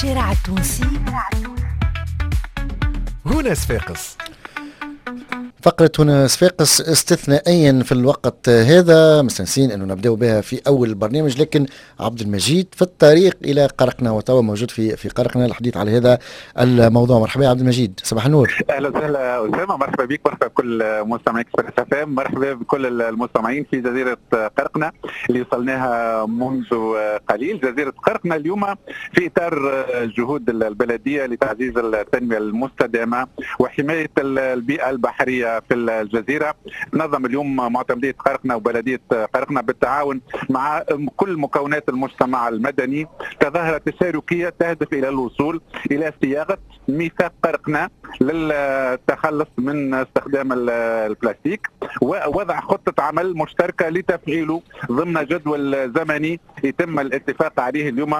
الشارع التونسي هنا صفاقس. فقرة هنا صفاقس استثنائيا في الوقت هذا، مستنسين أنه نبدأ بها في أول البرنامج، لكن عبد المجيد في الطريق إلى قرقنة وتوا موجود في قرقنة الحديث على هذا الموضوع. مرحبا يا عبد المجيد، صباح النور. اهلا وسهلا اسامه، مرحبا بك، مرحبا بكل مستمعي اكسبريس اف ام، مرحبا بكل المستمعين في جزيره قرقنه اللي وصلناها منذ قليل. جزيره قرقنه اليوم في اطار جهود البلديه لتعزيز التنميه المستدامه وحمايه البيئه البحريه في الجزيره. نظم اليوم معتمديه قرقنه وبلديه قرقنه بالتعاون مع كل مكونات المجتمع المدني تظاهره تشاركيه تهدف الى الوصول الى صياغه ميثاق قرقنه للتخلص من استخدام البلاستيك ووضع خطة عمل مشتركة لتفعيله ضمن جدول زمني يتم الاتفاق عليه اليوم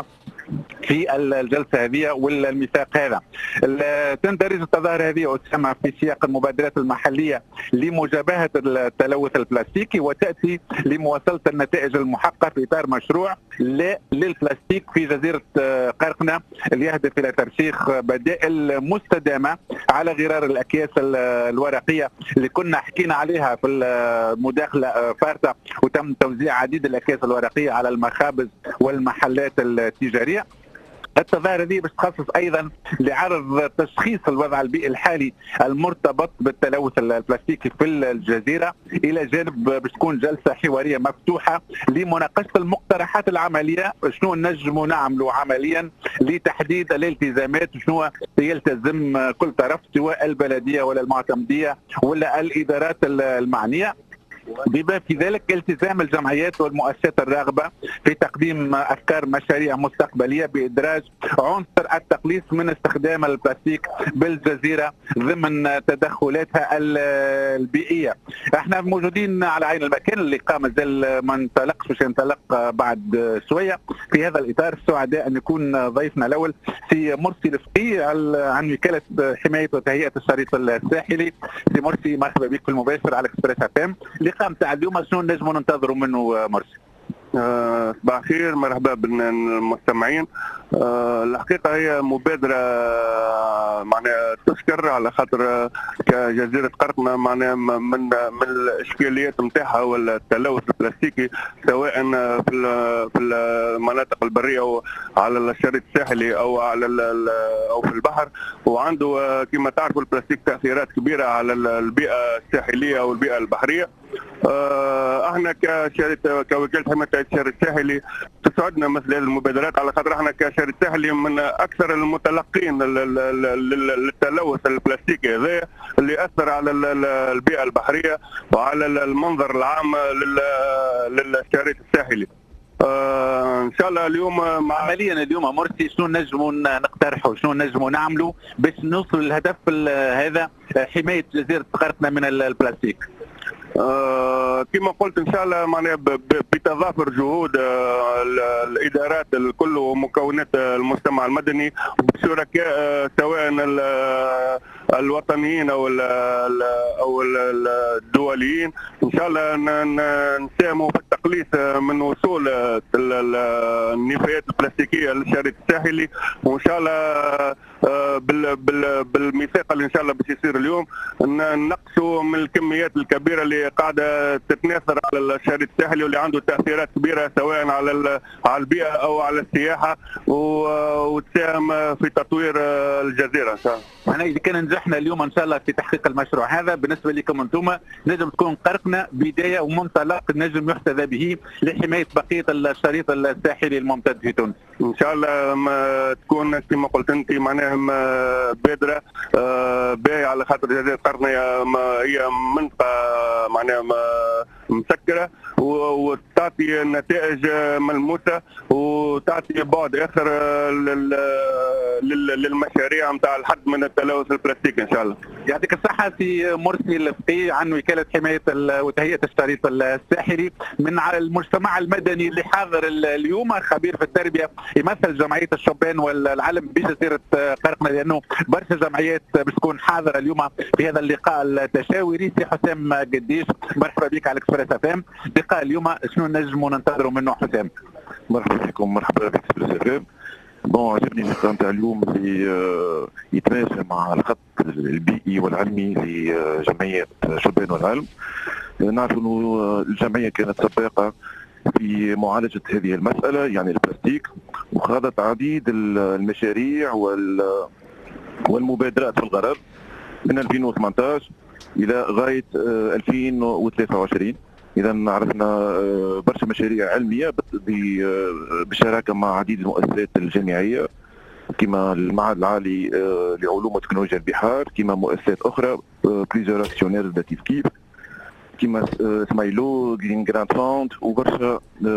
في الجلسه هذه والميثاق هذا. تندرج التظاهره هذه اسامه في سياق المبادرات المحليه لمجابهه التلوث البلاستيكي، وتاتي لمواصله النتائج المحققه في اطار مشروع للبلاستيك في جزيره قرقنه اللي يهدف الى ترسيخ بدائل مستدامه على غرار الاكياس الورقيه اللي كنا حكينا عليها في المداخله فارته، وتم توزيع عديد الاكياس الورقيه على المخابز والمحلات التجاريه. التظاهرة دي باش تخصص ايضا لعرض تشخيص الوضع البيئي الحالي المرتبط بالتلوث البلاستيكي في الجزيره، الى جانب باش تكون جلسه حواريه مفتوحه لمناقشه المقترحات العمليه، شنو نجموا نعملوا عمليا لتحديد الالتزامات، شنو يلتزم كل طرف سواء البلديه ولا المعتمديه ولا الادارات المعنيه، بما في ذلك التزام الجمعيات والمؤسسات الراغبة في تقديم أفكار مشاريع مستقبلية بإدراج عنصر التقليص من استخدام البلاستيك بالجزيرة ضمن تدخلاتها البيئية. احنا موجودين على عين المكان، اللقاء مازال ما انطلقش، باش ينطلق بعد شوية. في هذا الإطار سعداء أن يكون ضيفنا الأول سي مرسي الفقي عن وكالة حماية وتهيئة الشريط الساحلي. سي مرسي، مرحبا بك في المباشر على اكسبريس اف ام. اللقاء نتاع اليوم شنو نجموا ننتظروا منه مرسي؟ صباح الخير، مرحبا بالمستمعين. الحقيقه هي مبادره معناها تشكر على خاطر كجزيره قرقنه معناها من الاشكاليات نتاعها والتلوث البلاستيكي، سواء في المناطق البريه او على الشريط الساحلي او على او في البحر، وعنده كما تعرفوا البلاستيك تاثيرات كبيره على البيئه الساحليه او البيئه البحريه. احنا كوكاله حمايه الشريط الساحلي تسعدنا مثل هذه المبادرات، على خاطر احنا كشريط ساحلي من اكثر المتلقين للتلوث البلاستيكي هذا اللي اثر على البيئه البحريه وعلى المنظر العام للشريط الساحلي. ان شاء الله اليوم عمليا اليوم مرسي شنو نجموا نقترحوا، شنو نجموا نعملوا باش نوصلوا للهدف هذا، حمايه جزيره قرقنه من البلاستيك؟ كما قلت ان شاء الله معناها بتضافر جهود الادارات الكل ومكونات المجتمع المدني بشركاء سواء الوطنيين او الدوليين، ان شاء الله نساهموا في التقليص من وصول النفايات البلاستيكيه للشريط الساحلي، وان شاء الله بالميثاق اللي ان شاء الله باش يصير اليوم نقصوا من الكميات الكبيره اللي قاعده تتناثر على الشريط الساحلي واللي عنده تاثيرات كبيره سواء على البيئه او على السياحه، وتساهم في تطوير الجزيره ان شاء الله. احنا اذا كان نجحنا اليوم ان شاء الله في تحقيق المشروع هذا، بالنسبه لكم انتم نجم تكون قرقنه بدايه ومنطلق نجم يحتذى به لحمايه بقيه الشريط الساحلي الممتد في تونس. ان شاء الله ما تكون كما قلت انت معناها بادره باهيه، على خاطر جزيره قرقنه هي منطقه معناها مسكره وتعطي نتائج ملموسه وتعطي بعد اخر للمشاريع نتاع الحد من التلوث البلاستيكي ان شاء الله. يعطيك الصحه سي مرسي الفقي عن وكاله حمايه وتهيئه الشريط الساحلي من المجتمع المدني اللي حاضر اليوم، خبير في التربيه، يمثل جمعيه الشبان والعلم بجزيره قرقنه، لانه برشا جمعيات باش تكون حاضره اليوم في هذا اللقاء التشاوري. سي حسام قديش، مرحبا بك على اكسبريس اف ام. لقاء اليوم شنو نجموا ننتظروا منه حسام؟ مرحبا بكم، مرحبا بك اكسبريس اف ام. بون عجبني اللقاء نتاع اليوم اللي يتماشى مع الخط البيئي والعلمي لجمعية شبان والعلم. نعرف انه الجمعية كانت سباقة في معالجة هذه المسألة يعني البلاستيك، وخاضت عديد المشاريع والمبادرات في الغرب من 2018 إلى غاية 2023. إذا عرفنا برشا مشاريع علمية بالشراكة مع عديد المؤسسات الجامعية كما المعهد العالي لعلوم وتكنولوجيا البحار، كما مؤسسات أخرى بليزيور اكسيونير كيف كما سمايلو جرين جراند فوند وبرشا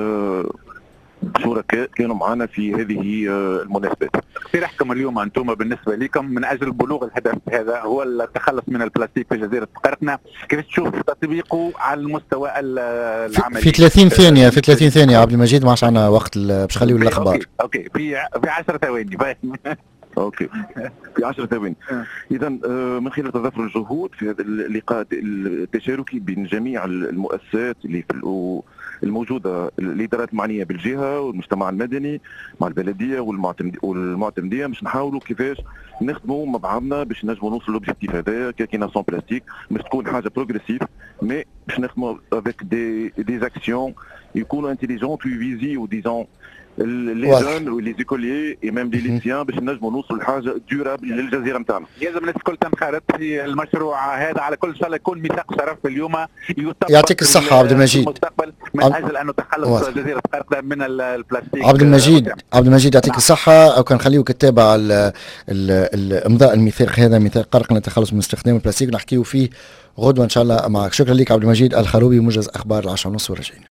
شركاء كانوا معنا في هذه المناسبات. اقتراحكم اليوم انتم بالنسبه لكم من اجل بلوغ الهدف هذا هو التخلص من البلاستيك في جزيره قرقنة، كيف تشوف تطبيقه على المستوى العملي؟ في 30 ثانيه في 30 ثانيه عبد المجيد، ما عادش عندنا وقت باش نخليو الاخبار. اوكي في 10 ثواني اوكي في 10 ثواني. اذا من خلال تضافر الجهود في هذا اللقاء التشاركي بين جميع المؤسسات اللي في الموجوده، الادارات المعنيه بالجهه والمجتمع المدني مع البلديه والمعتمديه، باش نحاولوا كيفاش نخدموا مع بعضنا باش نجموا نوصلوا لوبجيكتيف هذايا كاين سون بلاستيك، باش تكون حاجه بروغريسيف مي باش نخدموا افيك دي اكسيون يكونوا انتيليجونت ويفيزيو ديزون لي جون ولي زيكوليي اي ميم لي ليسيان باش نجموا نوصلوا لحاجه ديورابل للجزيره نتاعنا. لازم الناس الكل تنخرط في المشروع هذا على كل، ان شاء الله يكون ميثاق شرف اليوم يطبق. يعطيك الصحه عبد المجيد. المستقبل من اجل انه تخلص جزيره قرقنة من البلاستيك. عبد المجيد يعطيك الصحه. او كان خليوك تتابع امضاء الميثاق هذا، ميثاق قرقنة التخلص من استخدام البلاستيك، نحكيو فيه غدوه ان شاء الله معك. شكرا لك عبد المجيد الخروبي، موجز اخبار 10:30 ورجعين.